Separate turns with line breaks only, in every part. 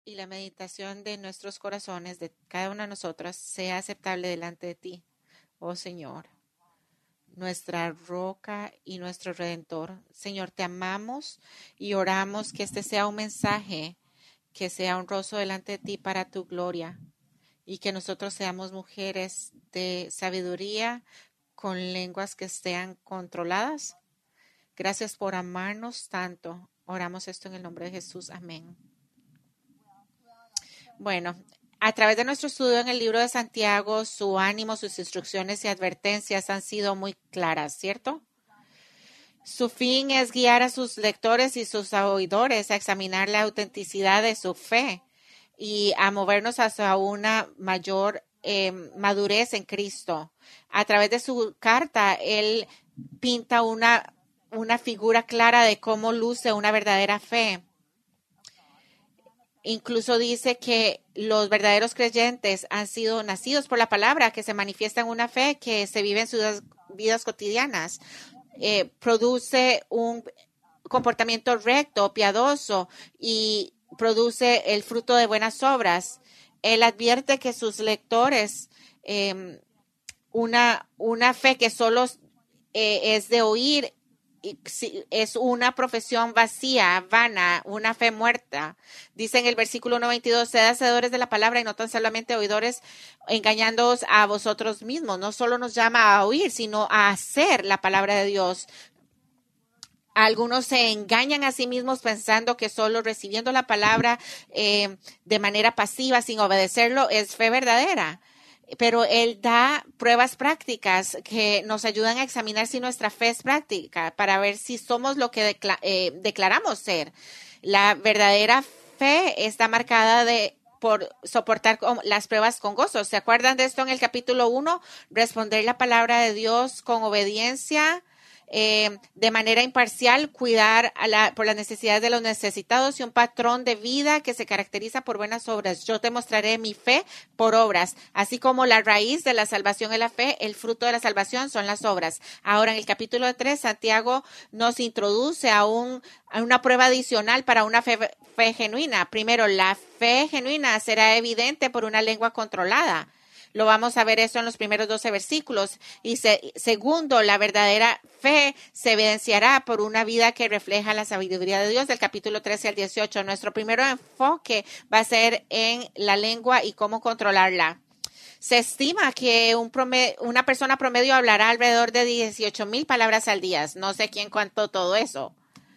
y la meditación de nuestros corazones, de cada una de nosotras, sea aceptable delante de ti, oh Señor, nuestra roca y nuestro redentor. Señor, te amamos y oramos que este sea un mensaje que sea honroso delante de ti para tu gloria y que nosotros seamos mujeres de sabiduría con lenguas que sean controladas. Gracias por amarnos tanto. Oramos esto en el nombre de Jesús. Amén. Bueno, a través de nuestro estudio en el libro de Santiago, su ánimo, sus instrucciones y advertencias han sido muy claras, ¿cierto? Su fin es guiar a sus lectores y sus oidores a examinar la autenticidad de su fe y a movernos hacia una mayor madurez en Cristo. A través de su carta, él pinta una figura clara de cómo luce una verdadera fe. Incluso dice que los verdaderos creyentes han sido nacidos por la palabra, que se manifiesta en una fe que se vive en sus vidas cotidianas. Produce un comportamiento recto, piadoso y produce el fruto de buenas obras. Él advierte que sus lectores, una fe que solo es de oír, es una profesión vacía, vana, una fe muerta. Dice en el versículo 1:22, sed hacedores de la palabra y no tan solamente oidores, engañándoos a vosotros mismos. No solo nos llama a oír, sino a hacer la palabra de Dios. Algunos se engañan a sí mismos pensando que solo recibiendo la palabra de manera pasiva, sin obedecerlo, es fe verdadera. Pero él da pruebas prácticas que nos ayudan a examinar si nuestra fe es práctica para ver si somos lo que declaramos ser. La verdadera fe está marcada por soportar las pruebas con gozo. ¿Se acuerdan de esto en el capítulo 1? Responder la palabra de Dios con obediencia, de manera imparcial, cuidar por las necesidades de los necesitados y un patrón de vida que se caracteriza por buenas obras. Yo te mostraré mi fe por obras, así como la raíz de la salvación es la fe, el fruto de la salvación son las obras. Ahora en el capítulo 3, Santiago nos introduce a una prueba adicional para una fe genuina. Primero, la fe genuina será evidente por una lengua controlada. Lo vamos a ver eso en los primeros 12 versículos. Y segundo, la verdadera fe se evidenciará por una vida que refleja la sabiduría de Dios, del capítulo 13 al 18. Nuestro primer enfoque va a ser en la lengua y cómo controlarla. Se estima que una persona promedio hablará alrededor de 18,000 palabras al día. No sé quién contó todo eso.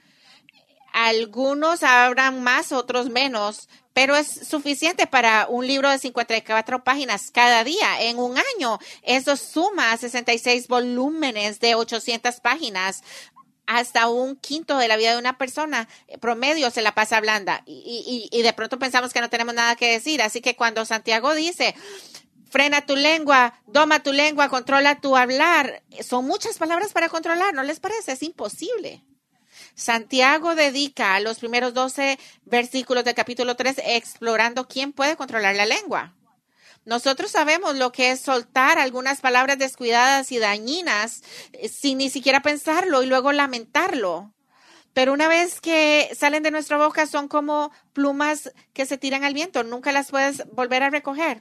Algunos hablan más, otros menos, pero es suficiente para un libro de 54 páginas cada día. En un año, eso suma a 66 volúmenes de 800 páginas. Hasta un quinto de la vida de una persona promedio se la pasa hablando. Y de pronto pensamos que no tenemos nada que decir. Así que cuando Santiago dice, frena tu lengua, doma tu lengua, controla tu hablar, son muchas palabras para controlar, ¿no les parece? Es imposible. Santiago dedica los primeros 12 versículos del capítulo 3 explorando quién puede controlar la lengua. Nosotros sabemos lo que es soltar algunas palabras descuidadas y dañinas sin ni siquiera pensarlo y luego lamentarlo. Pero una vez que salen de nuestra boca son como plumas que se tiran al viento. Nunca las puedes volver a recoger.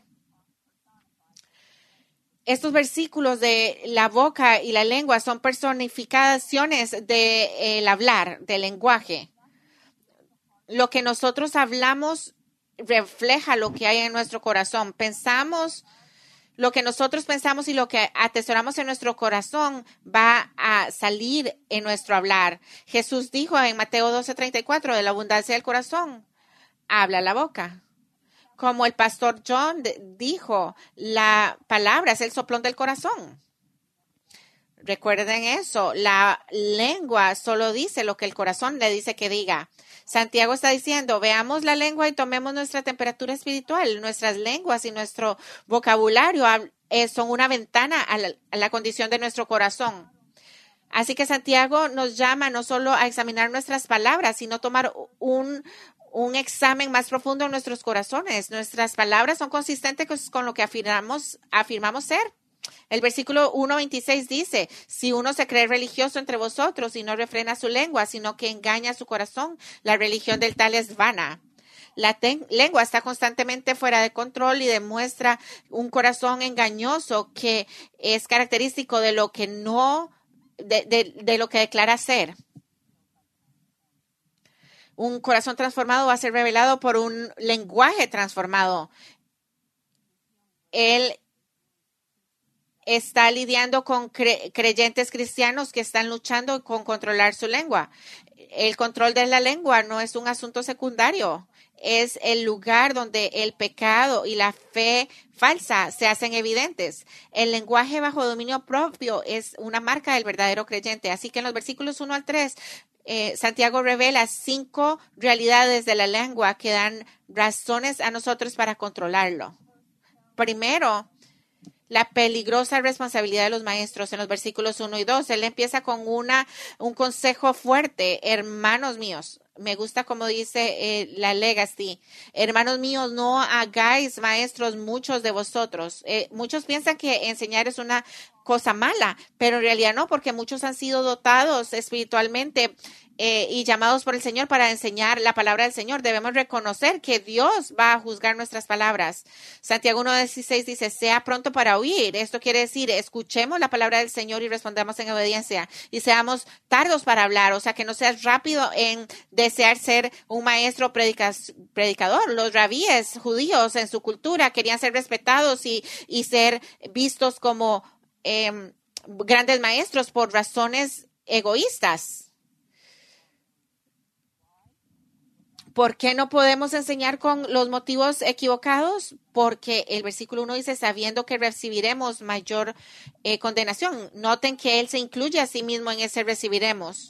Estos versículos de la boca y la lengua son personificaciones del hablar, del lenguaje. Lo que nosotros hablamos refleja lo que hay en nuestro corazón. Pensamos, lo que nosotros pensamos y lo que atesoramos en nuestro corazón va a salir en nuestro hablar. Jesús dijo en Mateo 12:34, de la abundancia del corazón, habla la boca. Como el pastor John dijo, la palabra es el soplón del corazón. Recuerden eso, la lengua solo dice lo que el corazón le dice que diga. Santiago está diciendo, veamos la lengua y tomemos nuestra temperatura espiritual. Nuestras lenguas y nuestro vocabulario son una ventana a la condición de nuestro corazón. Así que Santiago nos llama no solo a examinar nuestras palabras, sino tomar un examen más profundo en nuestros corazones. Nuestras palabras son consistentes con lo que afirmamos ser. El versículo 1:26 dice, si uno se cree religioso entre vosotros y no refrena su lengua, sino que engaña su corazón, la religión del tal es vana. La lengua está constantemente fuera de control y demuestra un corazón engañoso que es característico de lo que no, de lo que declara ser. Un corazón transformado va a ser revelado por un lenguaje transformado. Él está lidiando con creyentes cristianos que están luchando con controlar su lengua. El control de la lengua no es un asunto secundario. Es el lugar donde el pecado y la fe falsa se hacen evidentes. El lenguaje bajo dominio propio es una marca del verdadero creyente. Así que en los versículos 1 al 3, Santiago revela 5 realidades de la lengua que dan razones a nosotros para controlarlo. Primero, la peligrosa responsabilidad de los maestros en los versículos 1 y 2. Él empieza con un consejo fuerte. Hermanos míos, me gusta como dice la Legacy. Hermanos míos, no hagáis maestros muchos de vosotros. Muchos piensan que enseñar es una cosa mala, pero en realidad no, porque muchos han sido dotados espiritualmente y llamados por el Señor para enseñar la palabra del Señor. Debemos reconocer que Dios va a juzgar nuestras palabras. Santiago 1:16 dice, sea pronto para oír. Esto quiere decir, escuchemos la palabra del Señor y respondamos en obediencia y seamos tardos para hablar. O sea, que no seas rápido en desear ser un maestro predicador. Los rabíes judíos en su cultura querían ser respetados y ser vistos como grandes maestros por razones egoístas. ¿Por qué no podemos enseñar con los motivos equivocados? Porque el versículo 1 dice, sabiendo que recibiremos mayor condenación. Noten que él se incluye a sí mismo en ese recibiremos.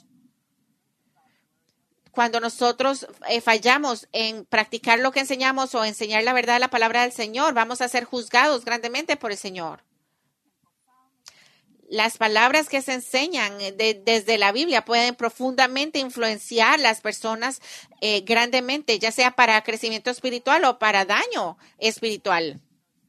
Cuando nosotros fallamos en practicar lo que enseñamos o enseñar la verdad de la palabra del Señor, vamos a ser juzgados grandemente por el Señor. Las palabras que se enseñan desde la Biblia pueden profundamente influenciar a las personas grandemente, ya sea para crecimiento espiritual o para daño espiritual.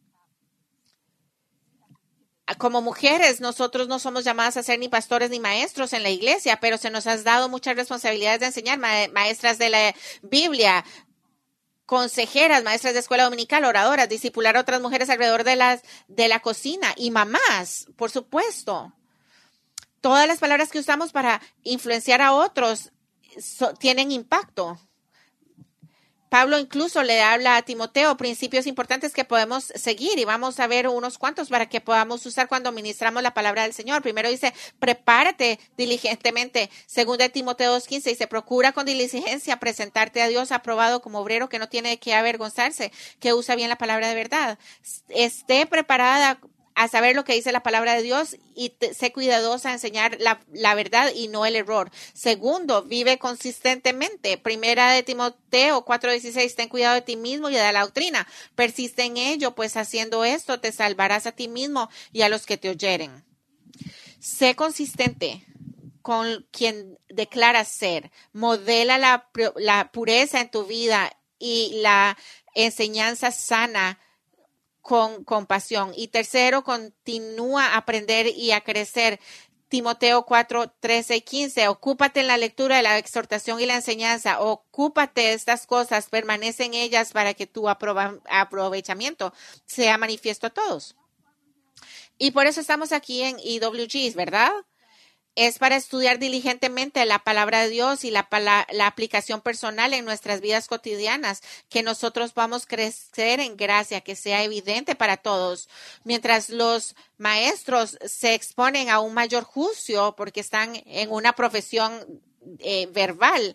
Como mujeres, nosotros no somos llamadas a ser ni pastores ni maestros en la iglesia, pero se nos ha dado muchas responsabilidades de enseñar, maestras de la Biblia, consejeras, maestras de escuela dominical, oradoras, discipular a otras mujeres alrededor de la cocina y mamás, por supuesto. Todas las palabras que usamos para influenciar a otros tienen impacto. Pablo incluso le habla a Timoteo principios importantes que podemos seguir y vamos a ver unos cuantos para que podamos usar cuando ministramos la palabra del Señor. Primero dice, prepárate diligentemente. Segundo de Timoteo 2:15 dice, procura con diligencia presentarte a Dios aprobado como obrero que no tiene de qué avergonzarse, que usa bien la palabra de verdad. Esté preparada a saber lo que dice la palabra de Dios y sé cuidadosa a enseñar la verdad y no el error. Segundo, vive consistentemente. Primera de Timoteo 4:16, ten cuidado de ti mismo y de la doctrina. Persiste en ello, pues haciendo esto te salvarás a ti mismo y a los que te oyeren. Sé consistente con quien declaras ser. Modela la pureza en tu vida y la enseñanza sana con compasión. Y tercero, continúa a aprender y a crecer. Timoteo 4:13-15, ocúpate en la lectura, la exhortación y la enseñanza. Ocúpate de estas cosas, permanece en ellas para que tu aprovechamiento sea manifiesto a todos. Y por eso estamos aquí en EWGs, ¿verdad? Es para estudiar diligentemente la palabra de Dios y la aplicación personal en nuestras vidas cotidianas, que nosotros vamos a crecer en gracia, que sea evidente para todos. Mientras los maestros se exponen a un mayor juicio porque están en una profesión verbal.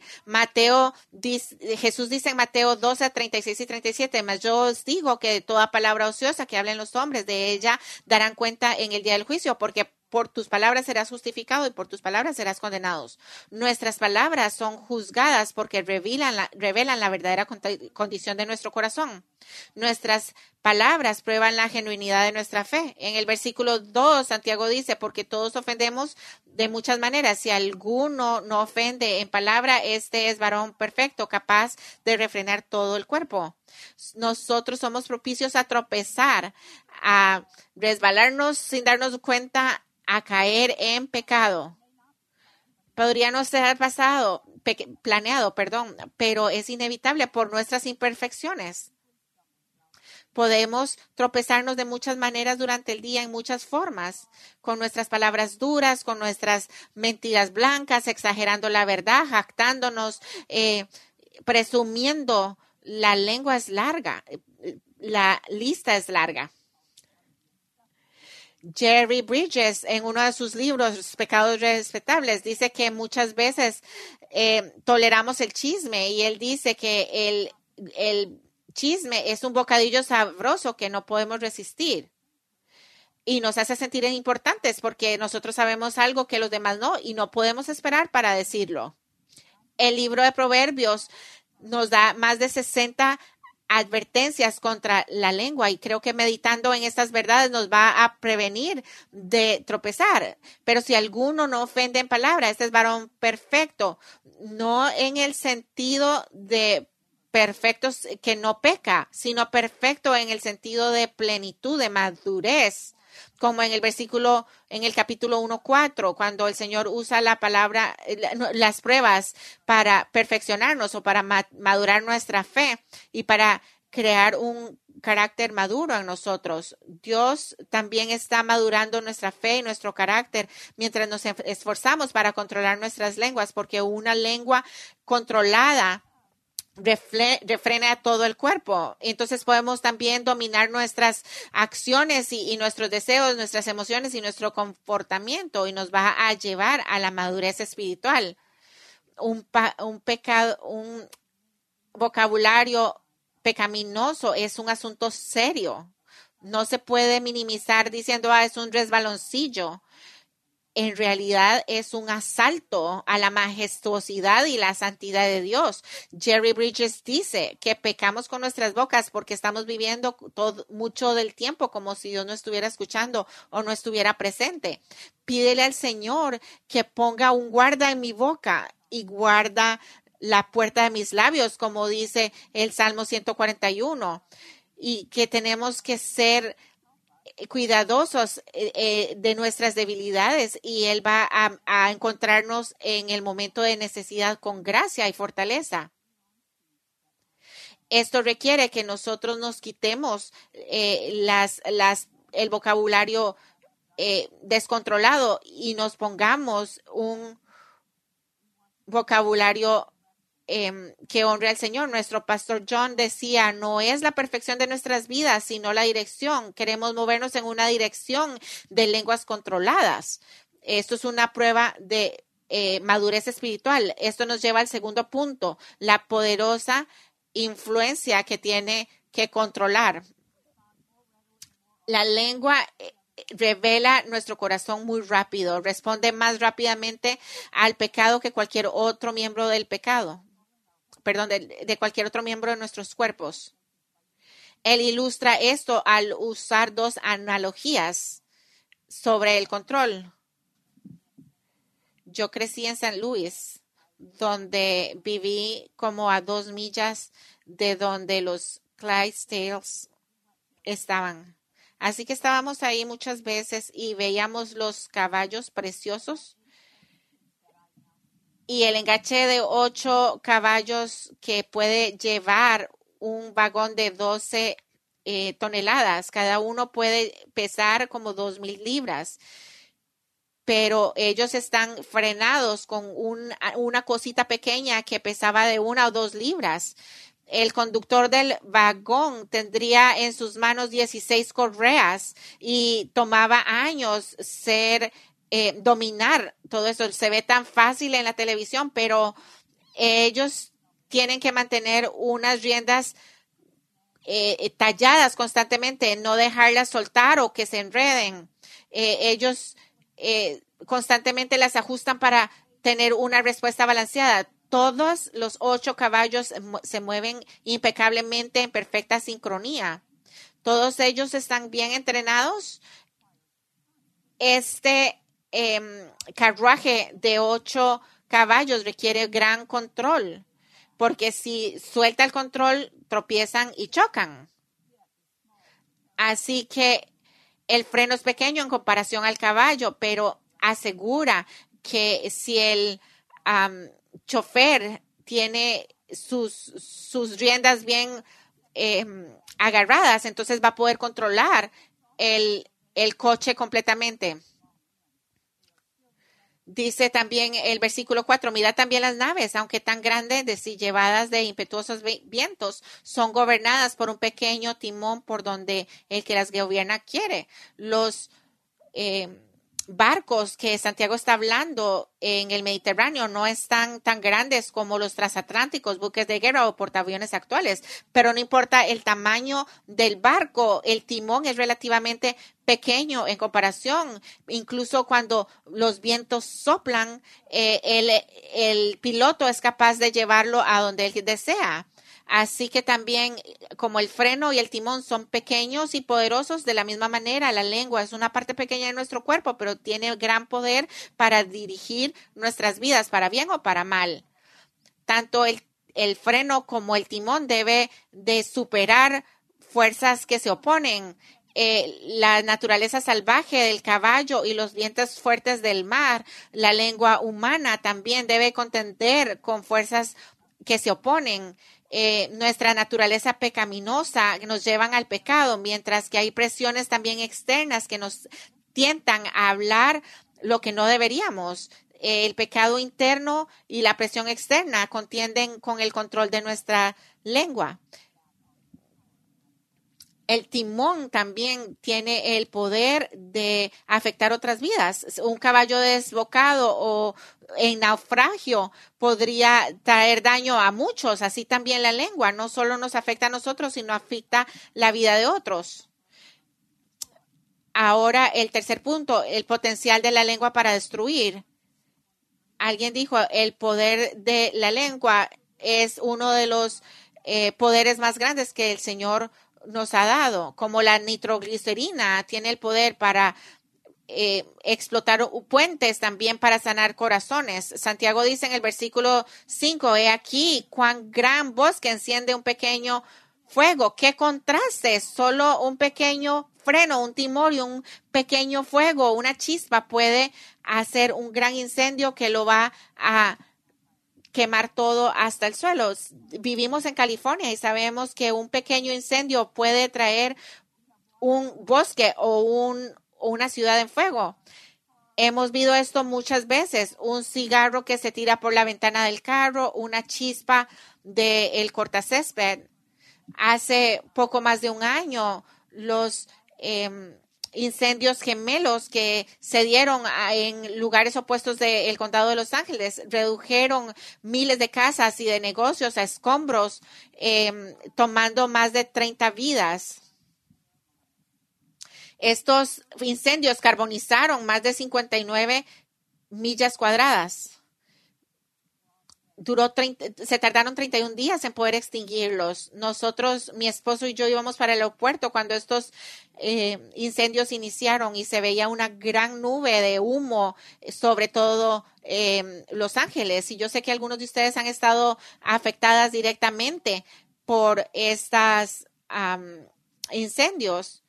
Jesús dice en Mateo 12:36 y 37, mas yo os digo que toda palabra ociosa que hablen los hombres, de ella darán cuenta en el día del juicio, porque por tus palabras serás justificado y por tus palabras serás condenado. Nuestras palabras son juzgadas porque revelan la verdadera condición de nuestro corazón. Nuestras palabras prueban la genuinidad de nuestra fe. En el versículo 2, Santiago dice, porque todos ofendemos de muchas maneras. Si alguno no ofende en palabra, este es varón perfecto, capaz de refrenar todo el cuerpo. Nosotros somos propicios a tropezar, a resbalarnos sin darnos cuenta, a caer en pecado. Podría no ser pasado. planeado, pero es inevitable por nuestras imperfecciones. Podemos tropezarnos de muchas maneras durante el día, en muchas formas, con nuestras palabras duras, con nuestras mentiras blancas, exagerando la verdad, jactándonos, presumiendo. La lengua es larga, la lista es larga. Jerry Bridges, en uno de sus libros, Pecados Respetables, dice que muchas veces toleramos el chisme, y él dice que el chisme es un bocadillo sabroso que no podemos resistir y nos hace sentir importantes porque nosotros sabemos algo que los demás no, y no podemos esperar para decirlo. El libro de Proverbios nos da más de 60 advertencias contra la lengua, y creo que meditando en estas verdades nos va a prevenir de tropezar. Pero si alguno no ofende en palabra, este es varón perfecto, no en el sentido de perfectos que no peca, sino perfecto en el sentido de plenitud, de madurez, como en el capítulo 1:4, cuando el Señor usa la palabra, las pruebas para perfeccionarnos o para madurar nuestra fe y para crear un carácter maduro en nosotros. Dios también está madurando nuestra fe y nuestro carácter mientras nos esforzamos para controlar nuestras lenguas, porque una lengua controlada refrena todo el cuerpo. Entonces podemos también dominar nuestras acciones y nuestros deseos, nuestras emociones y nuestro comportamiento, y nos va a llevar a la madurez espiritual. Un vocabulario pecaminoso es un asunto serio. No se puede minimizar diciendo, es un resbaloncillo. En realidad es un asalto a la majestuosidad y la santidad de Dios. Jerry Bridges dice que pecamos con nuestras bocas porque estamos viviendo mucho del tiempo como si Dios no estuviera escuchando o no estuviera presente. Pídele al Señor que ponga un guarda en mi boca y guarda la puerta de mis labios, como dice el Salmo 141, y que tenemos que ser cuidadosos de nuestras debilidades, y Él va a encontrarnos en el momento de necesidad con gracia y fortaleza. Esto requiere que nosotros nos quitemos el vocabulario descontrolado y nos pongamos un vocabulario que honre al Señor. Nuestro pastor John decía, no es la perfección de nuestras vidas, sino la dirección. Queremos movernos en una dirección de lenguas controladas. Esto es una prueba de madurez espiritual. Esto nos lleva al segundo punto, la poderosa influencia que tiene que controlar. La lengua revela nuestro corazón muy rápido, responde más rápidamente al pecado que cualquier otro miembro del pecado. De cualquier otro miembro de nuestros cuerpos. Él ilustra esto al usar dos analogías sobre el control. Yo crecí en San Luis, donde viví como a 2 millas de donde los Clydesdales estaban. Así que estábamos ahí muchas veces y veíamos los caballos preciosos y el enganche de 8 caballos que puede llevar un vagón de 12 toneladas. Cada uno puede pesar como 2,000 libras. Pero ellos están frenados con una cosita pequeña que pesaba de 1 o 2 libras. El conductor del vagón tendría en sus manos 16 correas y tomaba años dominar todo eso. Se ve tan fácil en la televisión, pero ellos tienen que mantener unas riendas talladas constantemente, no dejarlas soltar o que se enreden. Ellos constantemente las ajustan para tener una respuesta balanceada. Todos los 8 caballos se mueven impecablemente en perfecta sincronía. Todos ellos están bien entrenados. Este carruaje de 8 caballos requiere gran control, porque si suelta el control, tropiezan y chocan. Así que el freno es pequeño en comparación al caballo, pero asegura que si chofer tiene sus riendas bien agarradas, entonces va a poder controlar el coche completamente. Dice también el versículo 4, mira también las naves, aunque tan grandes y llevadas de impetuosos vientos, son gobernadas por un pequeño timón por donde el que las gobierna quiere. Los eh, barcos que Santiago está hablando en el Mediterráneo no están tan grandes como los transatlánticos, buques de guerra o portaaviones actuales, pero no importa el tamaño del barco, el timón es relativamente pequeño en comparación. Incluso cuando los vientos soplan, el piloto es capaz de llevarlo a donde él desea. Así que también, como el freno y el timón son pequeños y poderosos, de la misma manera, la lengua es una parte pequeña de nuestro cuerpo, pero tiene gran poder para dirigir nuestras vidas, para bien o para mal. Tanto el freno como el timón debe de superar fuerzas que se oponen. La naturaleza salvaje del caballo y los vientos fuertes del mar, la lengua humana también debe contender con fuerzas que se oponen. Nuestra naturaleza pecaminosa nos llevan al pecado, mientras que hay presiones también externas que nos tientan a hablar lo que no deberíamos. El pecado interno y la presión externa contienden con el control de nuestra lengua. El timón también tiene el poder de afectar otras vidas. Un caballo desbocado o en naufragio podría traer daño a muchos. Así también la lengua no solo nos afecta a nosotros, sino afecta la vida de otros. Ahora, el tercer punto, el potencial de la lengua para destruir. Alguien dijo, el poder de la lengua es uno de los poderes más grandes que el Señor nos ha dado, como la nitroglicerina tiene el poder para explotar puentes, también para sanar corazones. Santiago dice en el versículo 5, he aquí cuán gran bosque enciende un pequeño fuego. ¡Qué contraste! Solo un pequeño freno, un timón y un pequeño fuego, una chispa puede hacer un gran incendio que lo va a quemar todo hasta el suelo. Vivimos en California y sabemos que un pequeño incendio puede traer un bosque o una ciudad en fuego. Hemos visto esto muchas veces. Un cigarro que se tira por la ventana del carro, una chispa del cortacésped. Hace poco más de un año, los incendios gemelos que se dieron en lugares opuestos del condado de Los Ángeles redujeron miles de casas y de negocios a escombros, tomando más de 30 vidas. Estos incendios carbonizaron más de 59 millas cuadradas. Se tardaron 31 días en poder extinguirlos. Nosotros, mi esposo y yo íbamos para el aeropuerto cuando estos incendios iniciaron y se veía una gran nube de humo sobre todo Los Ángeles. Y yo sé que algunos de ustedes han estado afectadas directamente por estos incendios.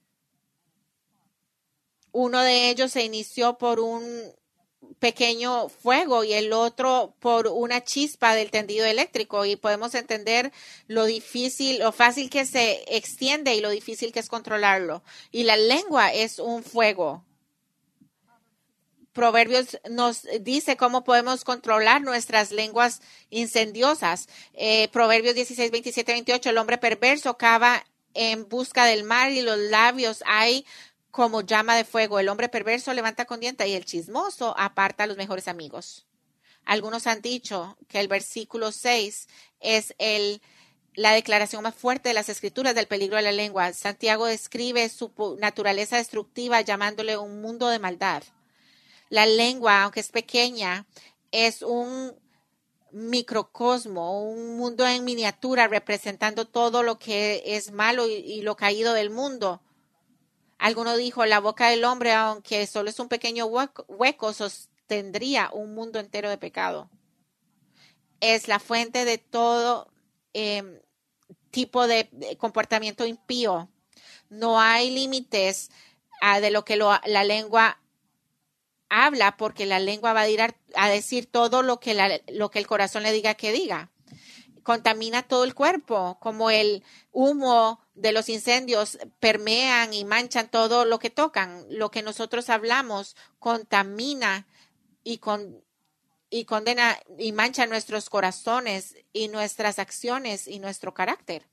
Uno de ellos se inició por un pequeño fuego y el otro por una chispa del tendido eléctrico, y podemos entender lo difícil, lo fácil que se extiende y lo difícil que es controlarlo. Y la lengua es un fuego. Proverbios nos dice cómo podemos controlar nuestras lenguas incendiosas. Proverbios 16, 27, 28, el hombre perverso cava en busca del mar y los labios hay como llama de fuego. El hombre perverso levanta contienda y el chismoso aparta a los mejores amigos. Algunos han dicho que el versículo 6 es la declaración más fuerte de las escrituras del peligro de la lengua. Santiago describe su naturaleza destructiva llamándole un mundo de maldad. La lengua, aunque es pequeña, es un microcosmo, un mundo en miniatura representando todo lo que es malo y lo caído del mundo. Alguno dijo, la boca del hombre, aunque solo es un pequeño hueco, sostendría un mundo entero de pecado. Es la fuente de todo tipo de comportamiento impío. No hay límites de lo que la lengua habla porque la lengua va a decir todo lo que el corazón le diga que diga. Contamina todo el cuerpo, como el humo de los incendios permean y manchan todo lo que tocan. Lo que nosotros hablamos contamina y condena y mancha nuestros corazones y nuestras acciones y nuestro carácter.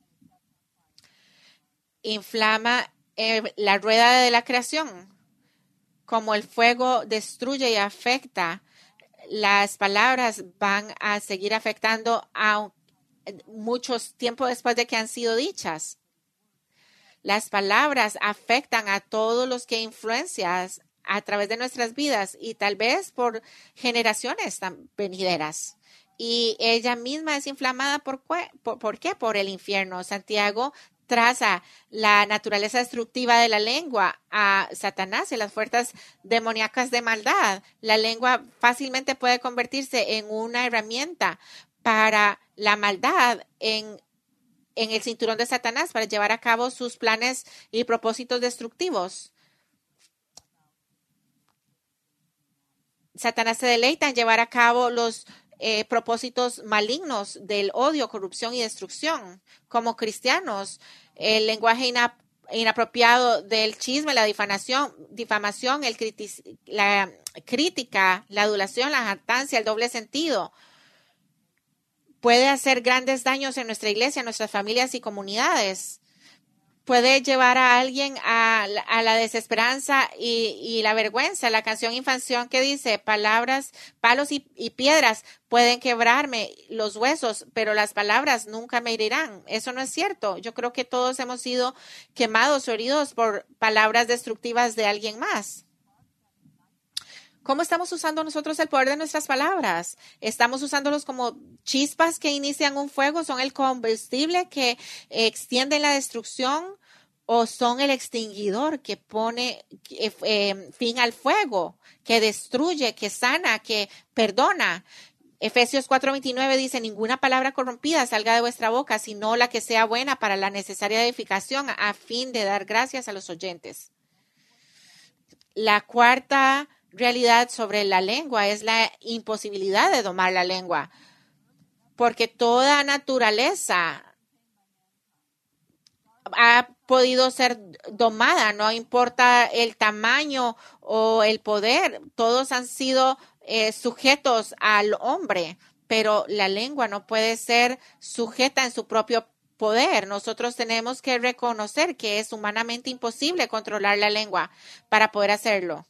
Inflama la rueda de la creación. Como el fuego destruye y afecta, las palabras van a seguir afectando a muchos tiempos después de que han sido dichas. Las palabras afectan a todos los que influencias a través de nuestras vidas y tal vez por generaciones venideras. Y ella misma es inflamada ¿por qué? Por el infierno. Santiago traza la naturaleza destructiva de la lengua a Satanás y las fuerzas demoníacas de maldad. La lengua fácilmente puede convertirse en una herramienta para la maldad en el cinturón de Satanás para llevar a cabo sus planes y propósitos destructivos. Satanás se deleita en llevar a cabo los propósitos malignos del odio, corrupción y destrucción. Como cristianos, el lenguaje inapropiado del chisme, la difamación, la crítica, la adulación, la jactancia, el doble sentido, puede hacer grandes daños en nuestra iglesia, en nuestras familias y comunidades. Puede llevar a alguien a la desesperanza y la vergüenza. La canción Infanción que dice, palabras, palos y piedras pueden quebrarme los huesos, pero las palabras nunca me herirán. Eso no es cierto. Yo creo que todos hemos sido quemados o heridos por palabras destructivas de alguien más. ¿Cómo estamos usando nosotros el poder de nuestras palabras? ¿Estamos usándolos como chispas que inician un fuego? ¿Son el combustible que extiende la destrucción? ¿O son el extinguidor que pone fin al fuego, que destruye, que sana, que perdona? Efesios 4:29 dice, ninguna palabra corrompida salga de vuestra boca, sino la que sea buena para la necesaria edificación a fin de dar gracias a los oyentes. La cuarta realidad sobre la lengua es la imposibilidad de domar la lengua, porque toda naturaleza ha podido ser domada, no importa el tamaño o el poder, todos han sido sujetos al hombre, pero la lengua no puede ser sujeta en su propio poder. Nosotros tenemos que reconocer que es humanamente imposible controlar la lengua para poder hacerlo.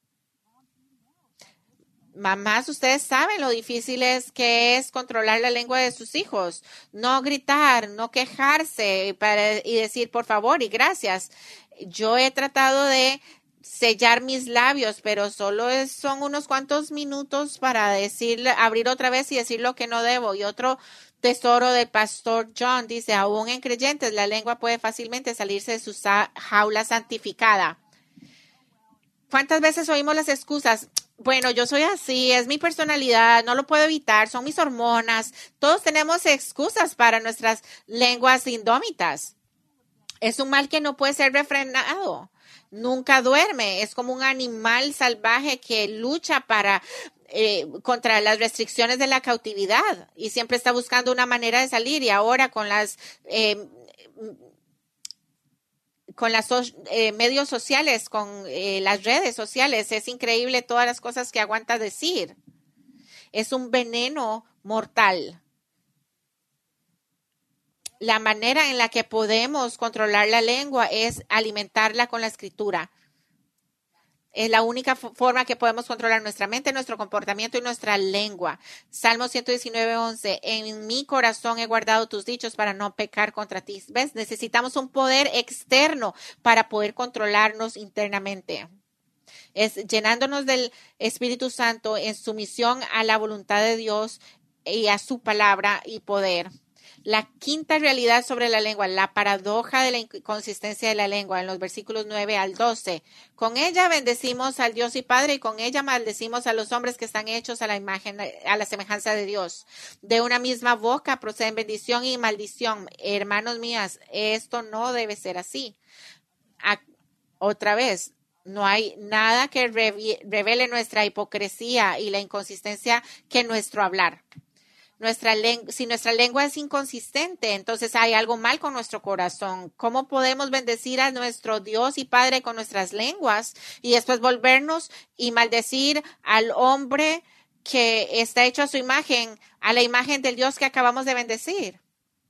Mamás, ustedes saben lo difícil que es controlar la lengua de sus hijos. No gritar, no quejarse y decir por favor y gracias. Yo he tratado de sellar mis labios, pero solo son unos cuantos minutos para abrir otra vez y decir lo que no debo. Y otro tesoro del pastor John dice, aún en creyentes, la lengua puede fácilmente salirse de su jaula santificada. ¿Cuántas veces oímos las excusas? Bueno, yo soy así, es mi personalidad, no lo puedo evitar, son mis hormonas. Todos tenemos excusas para nuestras lenguas indómitas. Es un mal que no puede ser refrenado. Nunca duerme. Es como un animal salvaje que lucha contra las restricciones de la cautividad y siempre está buscando una manera de salir. Y ahora con las medios sociales, con las redes sociales, es increíble todas las cosas que aguanta decir. Es un veneno mortal. La manera en la que podemos controlar la lengua es alimentarla con la escritura. Es la única forma que podemos controlar nuestra mente, nuestro comportamiento y nuestra lengua. Salmo 119:11. En mi corazón he guardado tus dichos para no pecar contra ti. ¿Ves? Necesitamos un poder externo para poder controlarnos internamente. Es llenándonos del Espíritu Santo en sumisión a la voluntad de Dios y a su palabra y poder. La quinta realidad sobre la lengua, la paradoja de la inconsistencia de la lengua, en los versículos 9 al 12. Con ella bendecimos al Dios y Padre y con ella maldecimos a los hombres que están hechos a la semejanza de Dios. De una misma boca proceden bendición y maldición. Hermanos mías, esto no debe ser así. Otra vez, No hay nada que revele nuestra hipocresía y la inconsistencia que nuestro hablar. Si nuestra lengua es inconsistente, entonces hay algo mal con nuestro corazón. ¿Cómo podemos bendecir a nuestro Dios y Padre con nuestras lenguas y después volvernos y maldecir al hombre que está hecho a su imagen, a la imagen del Dios que acabamos de bendecir?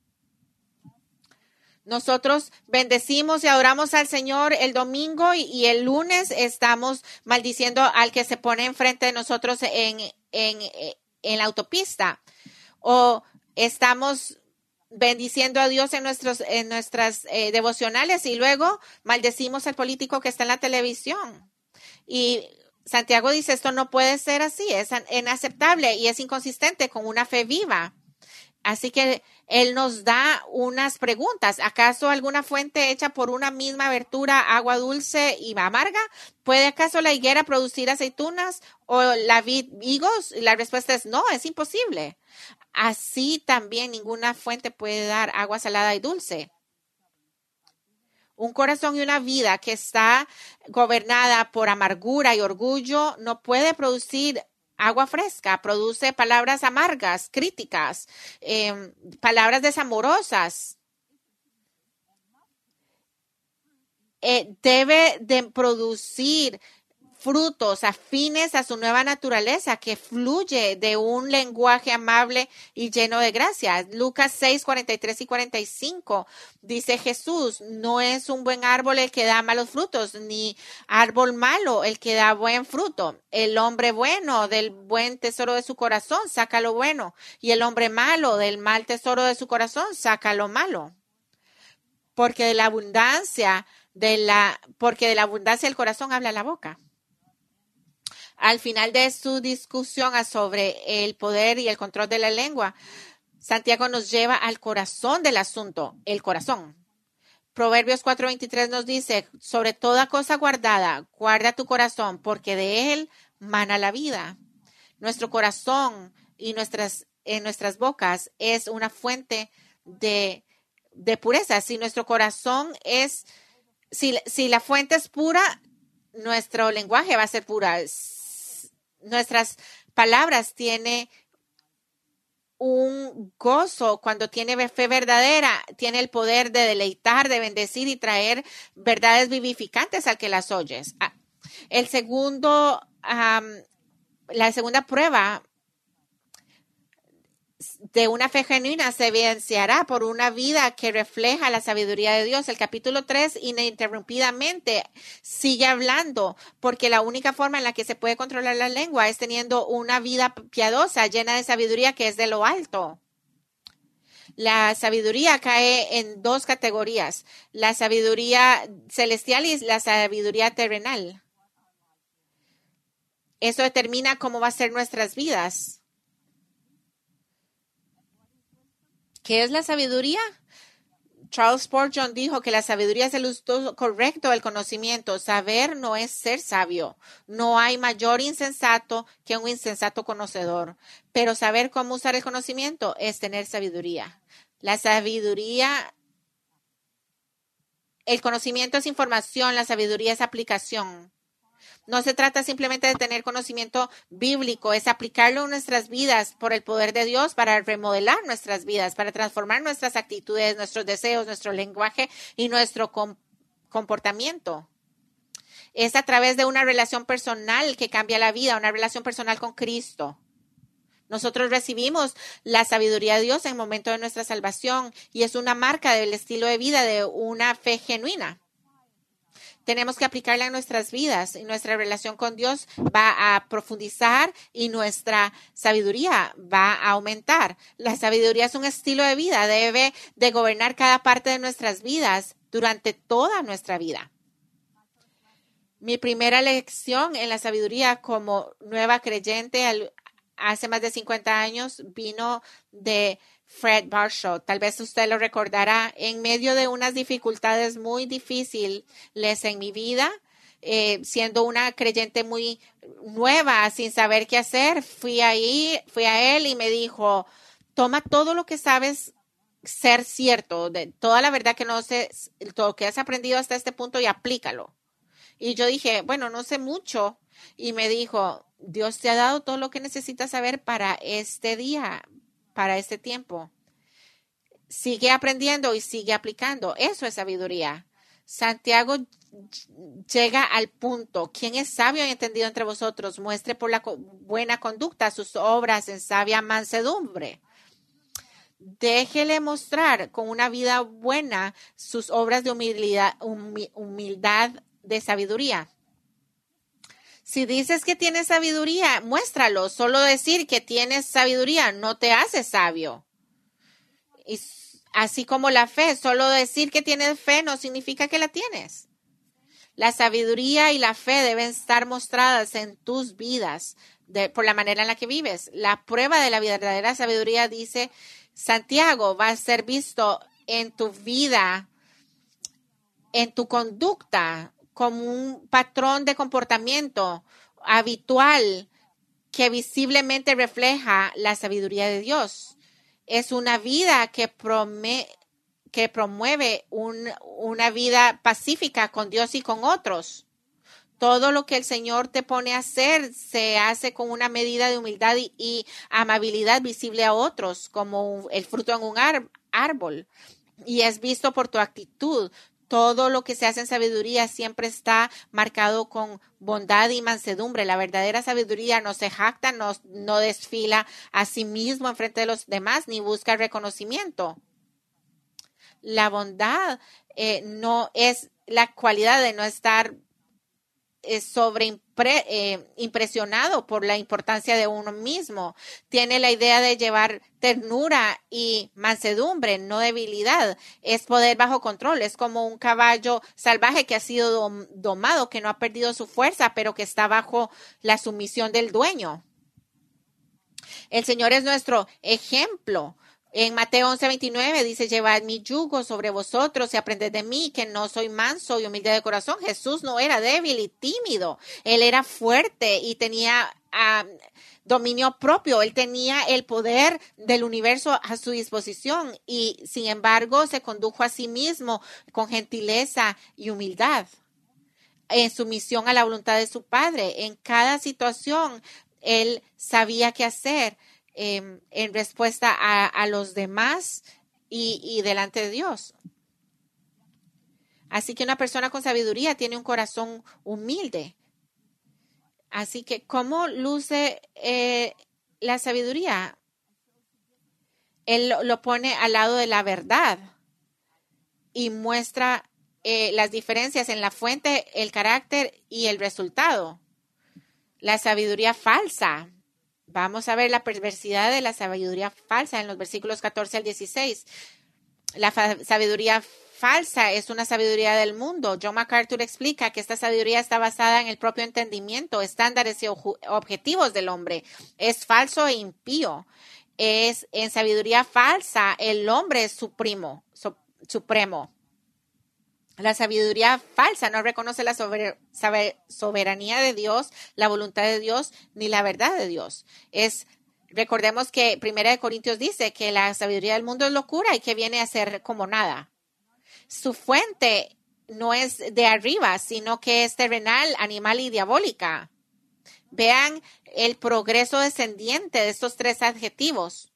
Nosotros bendecimos y adoramos al Señor el domingo y el lunes estamos maldiciendo al que se pone enfrente de nosotros en la autopista. O estamos bendiciendo a Dios en nuestras devocionales y luego maldecimos al político que está en la televisión. Y Santiago dice, esto no puede ser así, es inaceptable y es inconsistente con una fe viva. Así que él nos da unas preguntas. ¿Acaso alguna fuente hecha por una misma abertura, agua dulce y amarga? ¿Puede acaso la higuera producir aceitunas o la vid higos? La respuesta es no, es imposible. Así también ninguna fuente puede dar agua salada y dulce. Un corazón y una vida que está gobernada por amargura y orgullo no puede producir agua fresca, produce palabras amargas, críticas, palabras desamorosas. Debe de producir frutos afines a su nueva naturaleza que fluye de un lenguaje amable y lleno de gracia. Lucas 6, 43 y 45 dice Jesús, no es un buen árbol el que da malos frutos, ni árbol malo el que da buen fruto. El hombre bueno del buen tesoro de su corazón saca lo bueno, y el hombre malo del mal tesoro de su corazón saca lo malo. Porque de la abundancia del corazón habla la boca. Al final de su discusión sobre el poder y el control de la lengua, Santiago nos lleva al corazón del asunto, el corazón. Proverbios 4:23 nos dice, sobre toda cosa guardada, guarda tu corazón, porque de él mana la vida. Nuestro corazón y en nuestras bocas es una fuente de pureza. Si nuestro corazón si la fuente es pura, nuestro lenguaje va a ser pura. Nuestras palabras tienen un gozo cuando tiene fe verdadera, tiene el poder de deleitar, de bendecir y traer verdades vivificantes al que las oyes. La segunda prueba de una fe genuina se evidenciará por una vida que refleja la sabiduría de Dios. El capítulo 3 ininterrumpidamente sigue hablando, porque la única forma en la que se puede controlar la lengua es teniendo una vida piadosa, llena de sabiduría que es de lo alto. La sabiduría cae en dos categorías, la sabiduría celestial y la sabiduría terrenal. Eso determina cómo va a ser nuestras vidas. ¿Qué es la sabiduría? Charles Spurgeon dijo que la sabiduría es el uso correcto del conocimiento. Saber no es ser sabio. No hay mayor insensato que un insensato conocedor. Pero saber cómo usar el conocimiento es tener sabiduría. La sabiduría, el conocimiento es información, la sabiduría es aplicación. No se trata simplemente de tener conocimiento bíblico, es aplicarlo en nuestras vidas por el poder de Dios para remodelar nuestras vidas, para transformar nuestras actitudes, nuestros deseos, nuestro lenguaje y nuestro comportamiento. Es a través de una relación personal que cambia la vida, una relación personal con Cristo. Nosotros recibimos la sabiduría de Dios en el momento de nuestra salvación y es una marca del estilo de vida de una fe genuina. Tenemos que aplicarla en nuestras vidas y nuestra relación con Dios va a profundizar y nuestra sabiduría va a aumentar. La sabiduría es un estilo de vida, debe de gobernar cada parte de nuestras vidas durante toda nuestra vida. Mi primera lección en la sabiduría como nueva creyente hace más de 50 años vino de Fred Marshall. Tal vez usted lo recordará. En medio de unas dificultades muy difíciles en mi vida, siendo una creyente muy nueva, sin saber qué hacer, fui a él y me dijo, toma todo lo que sabes ser cierto, de toda la verdad que no sé, todo lo que has aprendido hasta este punto y aplícalo. Y yo dije, bueno, no sé mucho. Y me dijo, Dios te ha dado todo lo que necesitas saber para este día, para este tiempo. Sigue aprendiendo y sigue aplicando. Eso es sabiduría. Santiago llega al punto. ¿Quién es sabio y entendido entre vosotros? Muestre por la buena conducta sus obras en sabia mansedumbre. Déjele mostrar con una vida buena sus obras de humildad de sabiduría. Si dices que tienes sabiduría, muéstralo. Solo decir que tienes sabiduría no te hace sabio. Y así como la fe, solo decir que tienes fe no significa que la tienes. La sabiduría y la fe deben estar mostradas en tus vidas por la manera en la que vives. La prueba de la verdadera sabiduría, dice Santiago, va a ser visto en tu vida, en tu conducta, como un patrón de comportamiento habitual que visiblemente refleja la sabiduría de Dios. Es una vida que promueve una vida pacífica con Dios y con otros. Todo lo que el Señor te pone a hacer se hace con una medida de humildad y amabilidad visible a otros, como el fruto en un árbol. Y es visto por tu actitud. Todo lo que se hace en sabiduría siempre está marcado con bondad y mansedumbre. La verdadera sabiduría no se jacta, no desfila a sí mismo en frente de los demás, ni busca reconocimiento. La bondad no es la cualidad de no estar impresionado por la importancia de uno mismo. Tiene la idea de llevar ternura y mansedumbre, no debilidad. Es poder bajo control. Es como un caballo salvaje que ha sido domado, que no ha perdido su fuerza, pero que está bajo la sumisión del dueño. El Señor es nuestro ejemplo. En Mateo 11:29 dice, llevad mi yugo sobre vosotros y aprended de mí, que no soy manso y humilde de corazón. Jesús no era débil y tímido. Él era fuerte y tenía dominio propio. Él tenía el poder del universo a su disposición y, sin embargo, se condujo a sí mismo con gentileza y humildad en sumisión a la voluntad de su Padre. En cada situación, él sabía qué hacer en respuesta a los demás y delante de Dios. Así que una persona con sabiduría tiene un corazón humilde. Así que, ¿cómo luce la sabiduría? Él lo pone al lado de la verdad y muestra las diferencias en la fuente, el carácter y el resultado. La sabiduría falsa. Vamos a ver la perversidad de la sabiduría falsa en los versículos 14 al 16. La sabiduría falsa es una sabiduría del mundo. John MacArthur explica que esta sabiduría está basada en el propio entendimiento, estándares y objetivos del hombre. Es falso e impío. En sabiduría falsa, el hombre es supremo. La sabiduría falsa no reconoce la soberanía de Dios, la voluntad de Dios, ni la verdad de Dios. Recordemos que 1 Corintios dice que la sabiduría del mundo es locura y que viene a ser como nada. Su fuente no es de arriba, sino que es terrenal, animal y diabólica. Vean el progreso descendiente de estos tres adjetivos.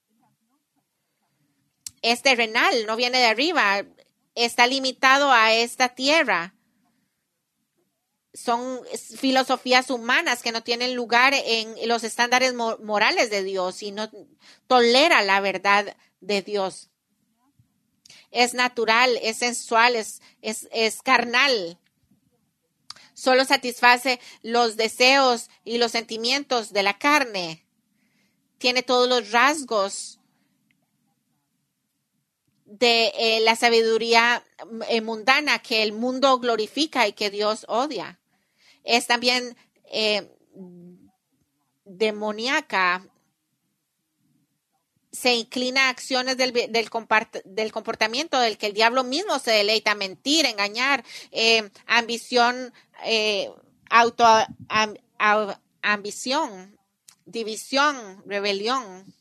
Es terrenal, no viene de arriba. Está limitado a esta tierra. Son filosofías humanas que no tienen lugar en los estándares morales de Dios y no tolera la verdad de Dios. Es natural, es sensual, es carnal. Solo satisface los deseos y los sentimientos de la carne. Tiene todos los rasgos de la sabiduría mundana que el mundo glorifica y que Dios odia. Es también demoníaca. Se inclina a acciones del comportamiento del que el diablo mismo se deleita: mentir, engañar, ambición, ambición, división, rebelión.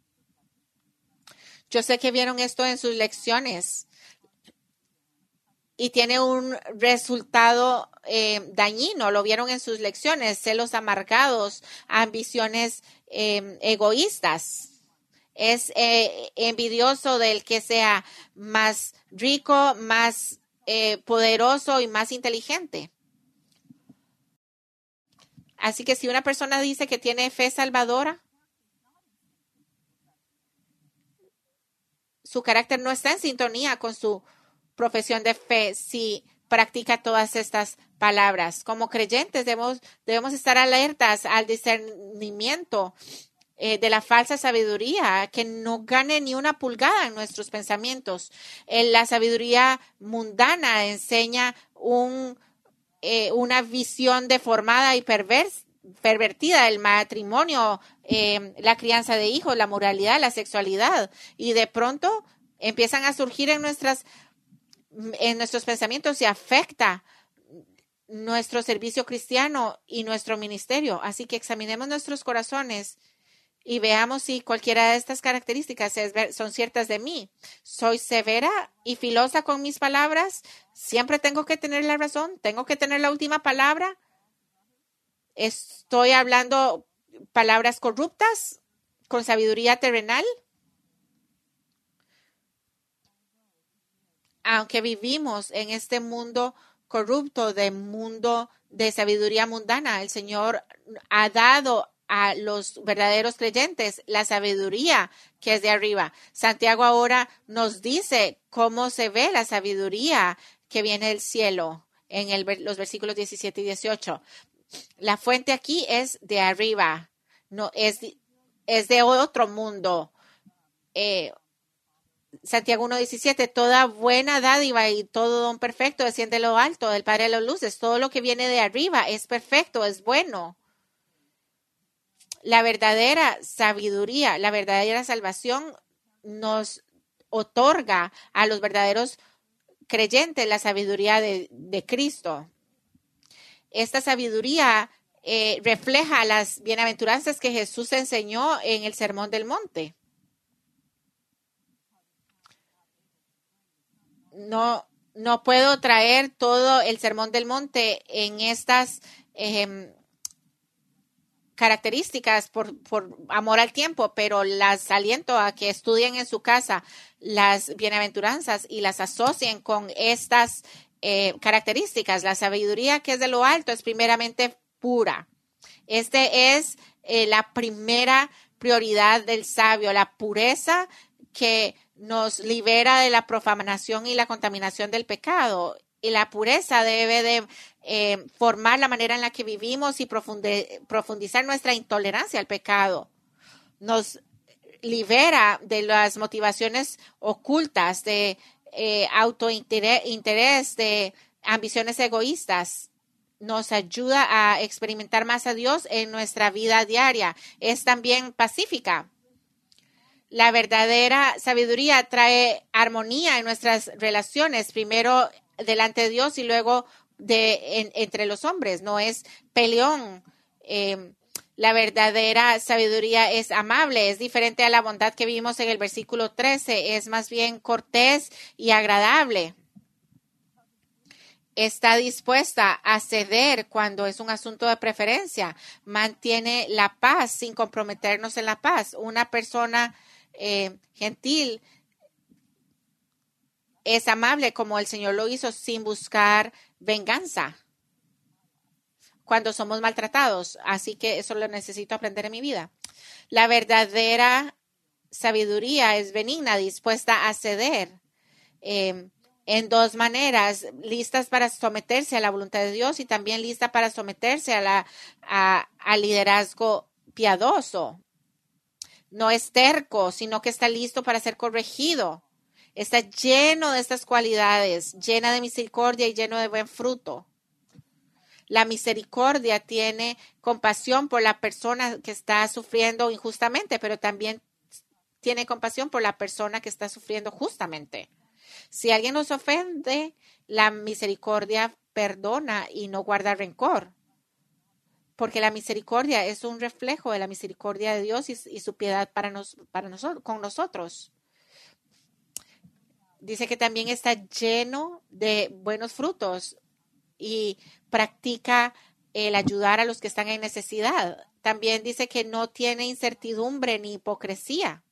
Yo sé que vieron esto en sus lecciones. y tiene un resultado dañino. Lo vieron en sus lecciones: celos amargados, ambiciones egoístas. Es envidioso del que sea más rico, más poderoso y más inteligente. Así que si una persona dice que tiene fe salvadora, su carácter no está en sintonía con su profesión de fe si practica todas estas palabras. Como creyentes debemos estar alertas al discernimiento de la falsa sabiduría, que no gane ni una pulgada en nuestros pensamientos. La sabiduría mundana enseña una visión deformada y pervertida del matrimonio, la crianza de hijos, la moralidad, la sexualidad, y de pronto empiezan a surgir en nuestros pensamientos y afecta nuestro servicio cristiano y nuestro ministerio. Así que examinemos nuestros corazones y veamos si cualquiera de estas características son ciertas de mí. ¿Soy severa y filosa con mis palabras? ¿Siempre tengo que tener la razón? ¿Tengo que tener la última palabra? ¿Estoy hablando palabras corruptas con sabiduría terrenal? Aunque vivimos en este mundo corrupto, mundo de sabiduría mundana, el Señor ha dado a los verdaderos creyentes la sabiduría que es de arriba. Santiago ahora nos dice cómo se ve la sabiduría que viene del cielo en los versículos 17 y 18. La fuente aquí es de arriba, no es de otro mundo. Santiago 1:17, toda buena dádiva y todo don perfecto desciende de lo alto, del Padre de las luces. Todo lo que viene de arriba es perfecto, es bueno. La verdadera sabiduría, la verdadera salvación nos otorga a los verdaderos creyentes la sabiduría de Cristo. Esta sabiduría refleja las bienaventuranzas que Jesús enseñó en el Sermón del Monte. No puedo traer todo el Sermón del Monte en estas características por amor al tiempo, pero las aliento a que estudien en su casa las bienaventuranzas y las asocien con estas características. La sabiduría que es de lo alto es primeramente pura. Este es la primera prioridad del sabio, la pureza que nos libera de la profanación y la contaminación del pecado. Y la pureza debe de formar la manera en la que vivimos y profundizar nuestra intolerancia al pecado. Nos libera de las motivaciones ocultas, de autointerés, de ambiciones egoístas. Nos ayuda a experimentar más a Dios en nuestra vida diaria. Es también pacífica. La verdadera sabiduría trae armonía en nuestras relaciones, primero delante de Dios y luego entre los hombres. No es peleón. La verdadera sabiduría es amable, es diferente a la bondad que vimos en el versículo 13, es más bien cortés y agradable. Está dispuesta a ceder cuando es un asunto de preferencia, mantiene la paz sin comprometernos en la paz. Una persona gentil es amable como el Señor lo hizo, sin buscar venganza cuando somos maltratados. Así que eso lo necesito aprender en mi vida. La verdadera sabiduría es benigna, dispuesta a ceder en dos maneras, listas para someterse a la voluntad de Dios y también lista para someterse al liderazgo piadoso. No es terco, sino que está listo para ser corregido. Está lleno de estas cualidades, llena de misericordia y lleno de buen fruto. La misericordia tiene compasión por la persona que está sufriendo injustamente, pero también tiene compasión por la persona que está sufriendo justamente. Si alguien nos ofende, la misericordia perdona y no guarda rencor. Porque la misericordia es un reflejo de la misericordia de Dios y su piedad con nosotros. Dice que también está lleno de buenos frutos y practica el ayudar a los que están en necesidad. También dice que no tiene incertidumbre ni hipocresía.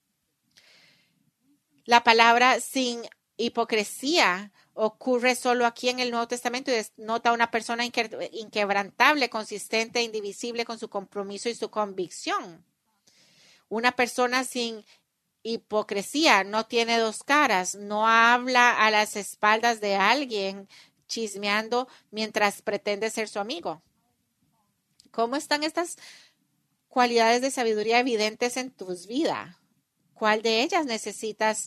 La palabra sin hipocresía ocurre solo aquí en el Nuevo Testamento y denota a una persona inquebrantable, consistente e indivisible con su compromiso y su convicción. Una persona sin hipocresía no tiene dos caras, no habla a las espaldas de alguien chismeando mientras pretende ser su amigo. ¿Cómo están estas cualidades de sabiduría evidentes en tu vida? ¿Cuál de ellas necesitas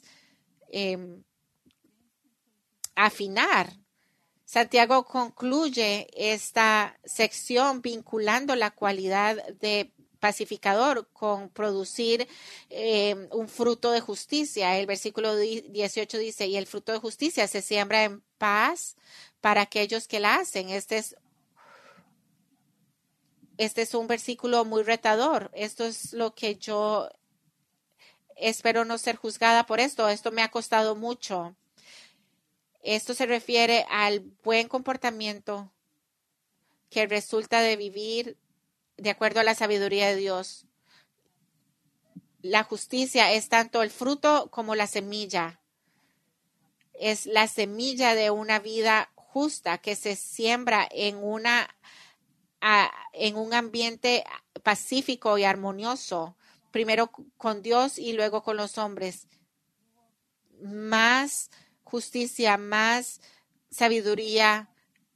afinar? Santiago concluye esta sección vinculando la cualidad de pacificador con producir un fruto de justicia. El versículo 18 dice, y el fruto de justicia se siembra en paz para aquellos que la hacen. Este es un versículo muy retador. Esto es lo que yo espero no ser juzgada por esto. Esto me ha costado mucho. Esto se refiere al buen comportamiento que resulta de vivir de acuerdo a la sabiduría de Dios. La justicia es tanto el fruto como la semilla. Es la semilla de una vida justa que se siembra en un ambiente pacífico y armonioso, primero con Dios y luego con los hombres. Más justicia, más sabiduría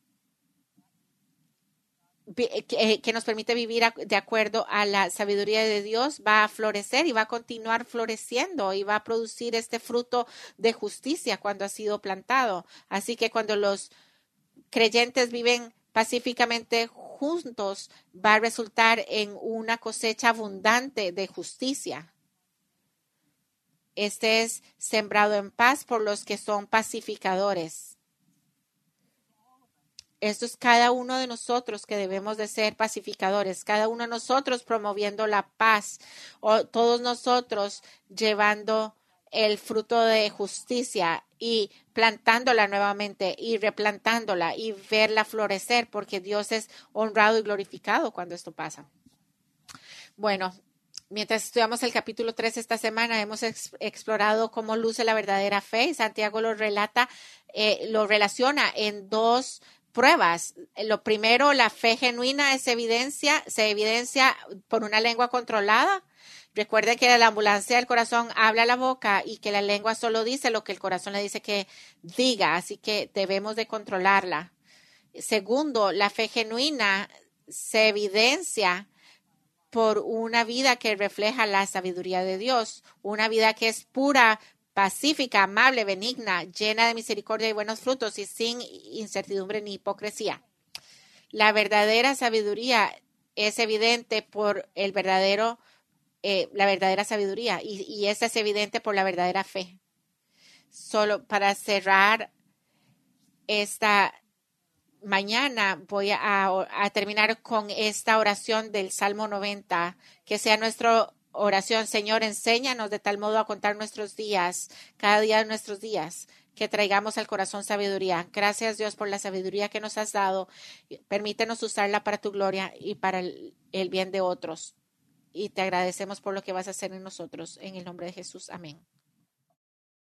que nos permite vivir de acuerdo a la sabiduría de Dios, va a florecer y va a continuar floreciendo y va a producir este fruto de justicia cuando ha sido plantado. Así que cuando los creyentes viven pacíficamente juntos, va a resultar en una cosecha abundante de justicia. Este es sembrado en paz por los que son pacificadores. Esto es cada uno de nosotros que debemos de ser pacificadores, cada uno de nosotros promoviendo la paz, o todos nosotros llevando el fruto de justicia y plantándola nuevamente y replantándola y verla florecer, porque Dios es honrado y glorificado cuando esto pasa. Bueno, mientras estudiamos el capítulo 3 esta semana, hemos explorado cómo luce la verdadera fe y Santiago lo relata, lo relaciona en dos pruebas. Lo primero, la fe genuina se evidencia por una lengua controlada. Recuerden que la ambulancia del corazón habla la boca y que la lengua solo dice lo que el corazón le dice que diga, así que debemos de controlarla. Segundo, la fe genuina se evidencia por una vida que refleja la sabiduría de Dios, una vida que es pura, pacífica, amable, benigna, llena de misericordia y buenos frutos y sin incertidumbre ni hipocresía. La verdadera sabiduría es evidente por la verdadera sabiduría y esta es evidente por la verdadera fe. Solo para cerrar esta mañana voy a terminar con esta oración del Salmo 90, que sea nuestra oración. Señor, enséñanos de tal modo a contar nuestros días, cada día de nuestros días, que traigamos al corazón sabiduría. Gracias, Dios, por la sabiduría que nos has dado. Permítenos usarla para tu gloria y para el bien de otros. Y te agradecemos por lo que vas a hacer en nosotros. En el nombre de Jesús. Amén.